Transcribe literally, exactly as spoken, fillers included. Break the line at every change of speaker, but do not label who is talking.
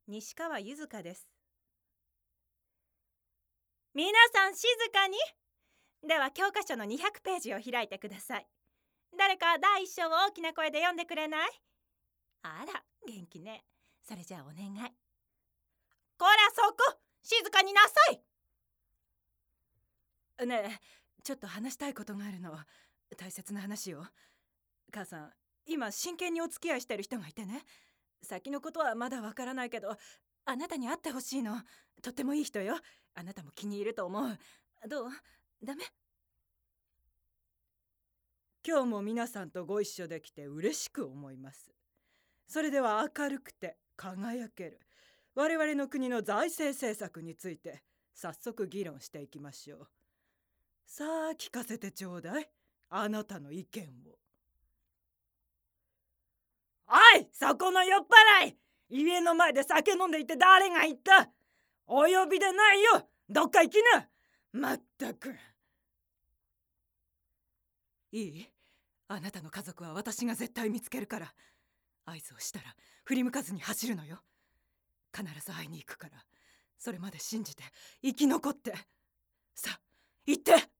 西川柚香です。皆さん静かに。では教科書のにひゃくページを開いてください。誰か第一章を大きな声で読んでくれない？あら、元気ね。それじゃあお願い。こらそこ、静かになさい。ねえ、ちょっと話したいことがあるの。大切な話よ。母さん、今真剣にお付き合いしてる人がいてね。先のことはまだわからないけど、あなたに会ってほしいの。とってもいい人よ。あなたも気に入ると思う。どう？ダメ？今日も皆さんとご一緒できて嬉しく思います。それでは明るくて輝ける我々の国の財政政策について早速議論していきましょう。さあ聞かせてちょうだい、あなたの意見を。おい、そこの酔っ払い、家の前で酒飲んでいて誰が言った？お呼びでないよ。どっか行きな。まったく。いい？あなたの家族は私が絶対見つけるから。合図をしたら振り向かずに走るのよ。必ず会いに行くから、それまで信じて生き残って。さあ行って。